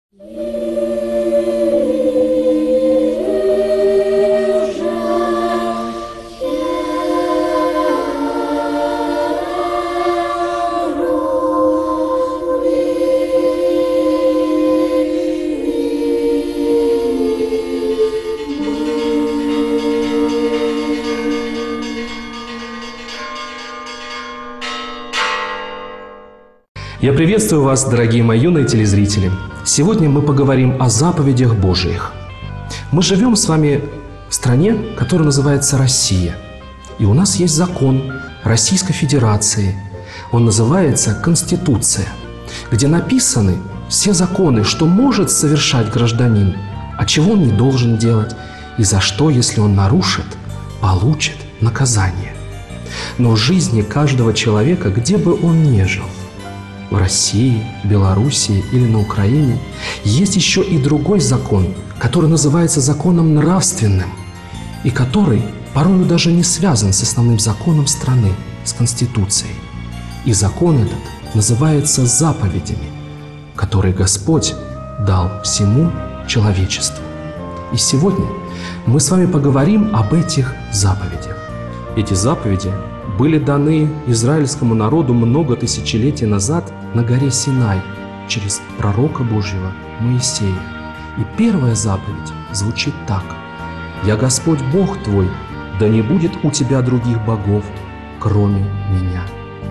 Я приветствую вас, дорогие мои юные телезрители. Сегодня мы поговорим о заповедях Божиих. Мы живем с вами в стране, которая называется Россия. И у нас есть закон Российской Федерации. Он называется Конституция, где написаны все законы, что может совершать гражданин, а чего он не должен делать, и за что, если он нарушит, получит наказание. Но в жизни каждого человека, где бы он ни жил, в России, Белоруссии или на Украине, есть еще и другой закон, который называется законом нравственным, и который порою даже не связан с основным законом страны, с Конституцией. И закон этот называется заповедями, которые Господь дал всему человечеству. И сегодня мы с вами поговорим об этих заповедях. Эти заповеди были даны израильскому народу много тысячелетий назад на горе Синай через пророка Божьего Моисея. И первая заповедь звучит так: «Я Господь Бог твой, да не будет у тебя других богов, кроме Меня».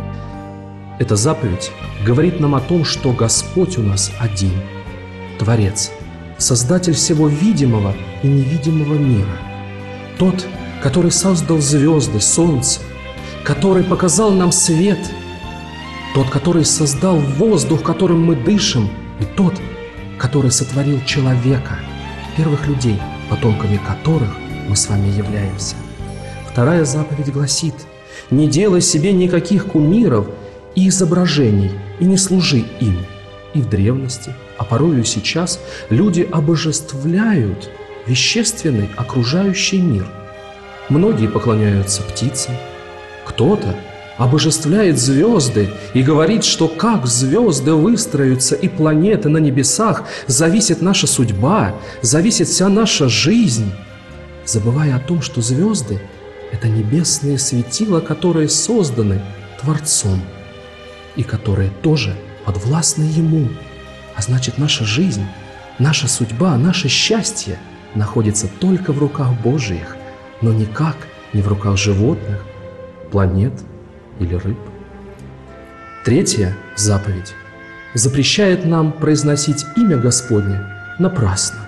Эта заповедь говорит нам о том, что Господь у нас один, Творец, Создатель всего видимого и невидимого мира, тот, который создал звезды, солнце, который показал нам свет, тот, который создал воздух, которым мы дышим, и тот, который сотворил человека, первых людей, потомками которых мы с вами являемся. Вторая заповедь гласит: «Не делай себе никаких кумиров и изображений, и не служи им». И в древности, а порою и сейчас, люди обожествляют вещественный окружающий мир. Многие поклоняются птицам, кто-то обожествляет звезды и говорит, что как звезды выстроятся и планеты на небесах, зависит наша судьба, зависит вся наша жизнь, забывая о том, что звезды – это небесные светила, которые созданы Творцом и которые тоже подвластны Ему. А значит, наша жизнь, наша судьба, наше счастье находится только в руках Божьих, но никак не в руках животных, планет или рыб. Третья заповедь запрещает нам произносить имя Господне напрасно.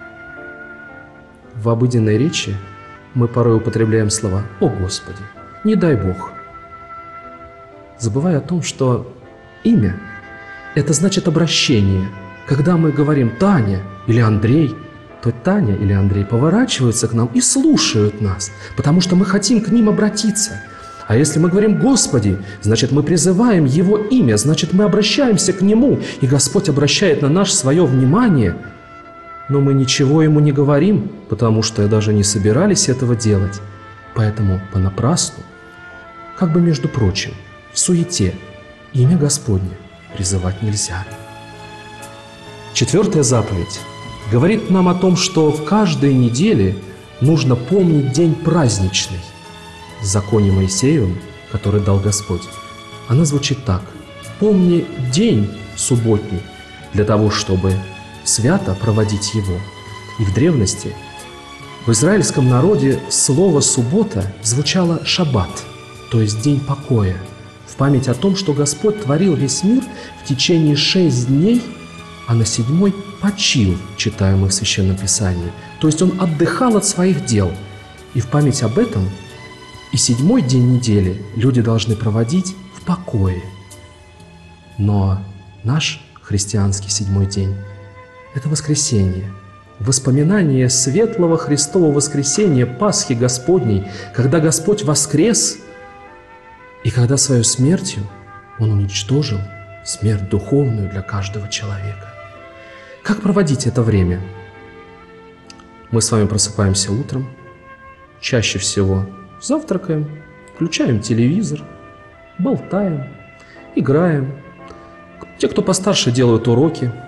В обыденной речи мы порой употребляем слова «О Господи», «Не дай Бог», забывая о том, что имя – это значит обращение. Когда мы говорим «Таня» или «Андрей», то Таня или Андрей поворачиваются к нам и слушают нас, потому что мы хотим к ним обратиться. А если мы говорим «Господи», значит, мы призываем Его имя, значит, мы обращаемся к Нему, и Господь обращает на нас свое внимание, но мы ничего Ему не говорим, потому что даже не собирались этого делать. Поэтому понапрасну, как бы между прочим, в суете, имя Господне призывать нельзя. Четвертая заповедь говорит нам о том, что в каждой неделе нужно помнить день праздничный. В законе Моисеевом, который дал Господь, она звучит так: «Помни день субботний для того, чтобы свято проводить его». И в древности в израильском народе слово «суббота» звучало «шаббат», то есть день покоя, в память о том, что Господь творил весь мир в течение 6 дней, а на 7-й почил, читаем мы в Священном Писании. То есть Он отдыхал от своих дел. И в память об этом и 7-й день недели люди должны проводить в покое. Но наш христианский 7-й день – это воскресенье, воспоминание светлого Христового воскресения, Пасхи Господней, когда Господь воскрес, и когда своей смертью Он уничтожил смерть духовную для каждого человека. Как проводить это время? Мы с вами просыпаемся утром, чаще всего завтракаем, включаем телевизор, болтаем, играем. Те, кто постарше, делают уроки,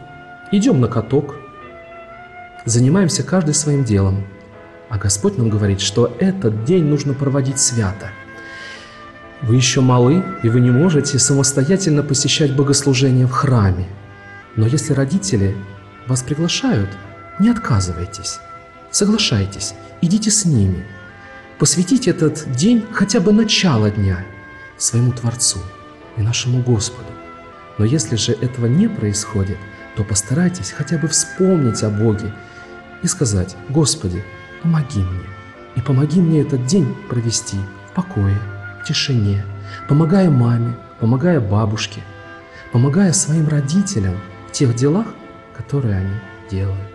идем на каток, занимаемся каждый своим делом. А Господь нам говорит, что этот день нужно проводить свято. Вы еще малы, и вы не можете самостоятельно посещать богослужение в храме. Но если родители вас приглашают, не отказывайтесь, соглашайтесь, идите с ними. Посвятите этот день, хотя бы начало дня, своему Творцу и нашему Господу. Но если же этого не происходит, то постарайтесь хотя бы вспомнить о Боге и сказать: «Господи, помоги мне, и помоги мне этот день провести в покое, в тишине, помогая маме, помогая бабушке, помогая своим родителям в тех делах, которые они делают».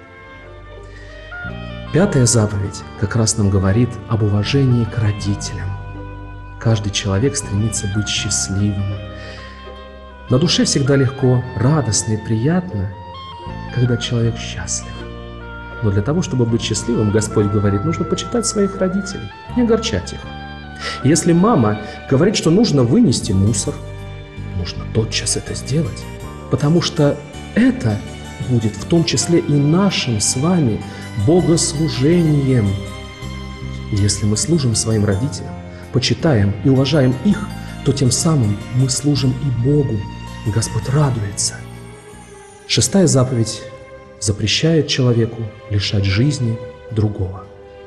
Пятая заповедь как раз нам говорит об уважении к родителям. Каждый человек стремится быть счастливым. На душе всегда легко, радостно и приятно, когда человек счастлив. Но для того, чтобы быть счастливым, Господь говорит, нужно почитать своих родителей, не огорчать их. Если мама говорит, что нужно вынести мусор, нужно тотчас это сделать, потому что это будет в том числе и нашим с вами богослужением. И если мы служим своим родителям, почитаем и уважаем их, то тем самым мы служим и Богу, и Господь радуется. Шестая заповедь запрещает человеку лишать жизни другого.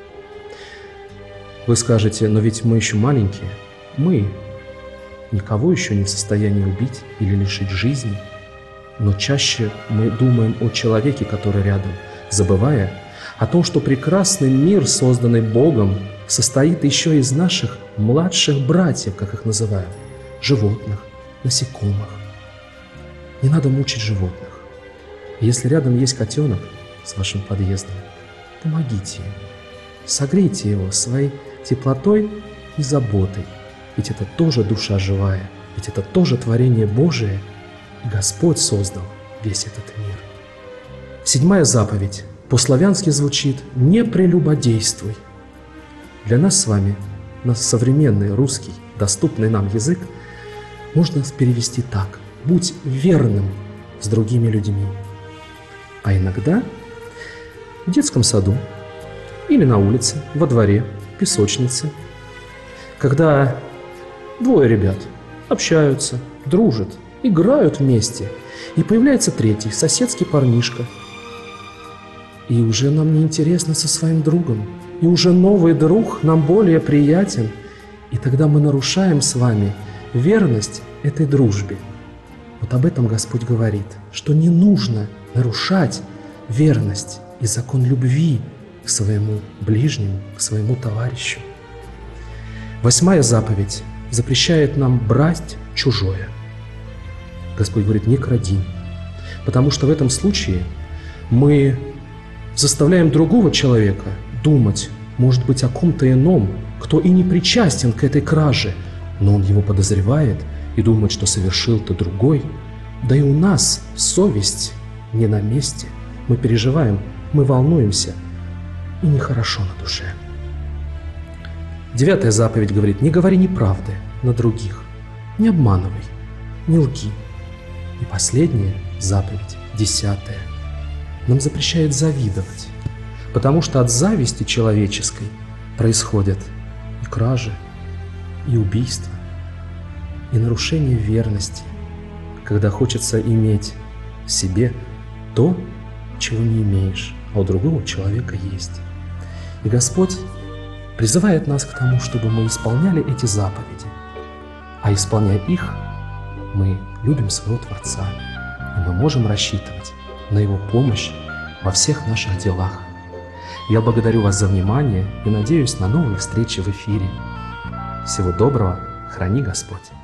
Вы скажете, но ведь мы еще маленькие, мы никого еще не в состоянии убить или лишить жизни, но чаще мы думаем о человеке, который рядом, забывая о том, что прекрасный мир, созданный Богом, состоит еще из наших младших братьев, как их называют, животных, насекомых. Не надо мучить животных. Если рядом есть котенок с вашим подъездом, помогите ему, согрейте его своей теплотой и заботой, ведь это тоже душа живая, ведь это тоже творение Божие, и Господь создал весь этот мир. Седьмая заповедь по-славянски звучит «не прелюбодействуй». Для нас с вами, на современный русский, доступный нам язык, можно перевести так: «Будь верным с другими людьми». А иногда в детском саду или на улице, во дворе, в песочнице, когда двое ребят общаются, дружат, играют вместе, и появляется третий, соседский парнишка, и уже нам неинтересно со своим другом, и уже новый друг нам более приятен, и тогда мы нарушаем с вами верность этой дружбе. Вот об этом Господь говорит, что не нужно нарушать верность и закон любви к своему ближнему, к своему товарищу. Восьмая заповедь запрещает нам брать чужое. Господь говорит: не кради, потому что в этом случае мы заставляем другого человека думать, может быть, о ком-то ином, кто и не причастен к этой краже, но он его подозревает и думает, что совершил-то другой. Да и у нас совесть не на месте. Мы переживаем, мы волнуемся, и нехорошо на душе. Девятая заповедь говорит: не говори неправды на других, не обманывай, не лги. И последняя заповедь, 10-я, нам запрещает завидовать, потому что от зависти человеческой происходят и кражи, и убийства, и нарушение верности, когда хочется иметь в себе то, чего не имеешь, а у другого человека есть. И Господь призывает нас к тому, чтобы мы исполняли эти заповеди, а исполняя их, мы любим своего Творца, и мы можем рассчитывать на Его помощь во всех наших делах. Я благодарю вас за внимание и надеюсь на новые встречи в эфире. Всего доброго, храни Господь!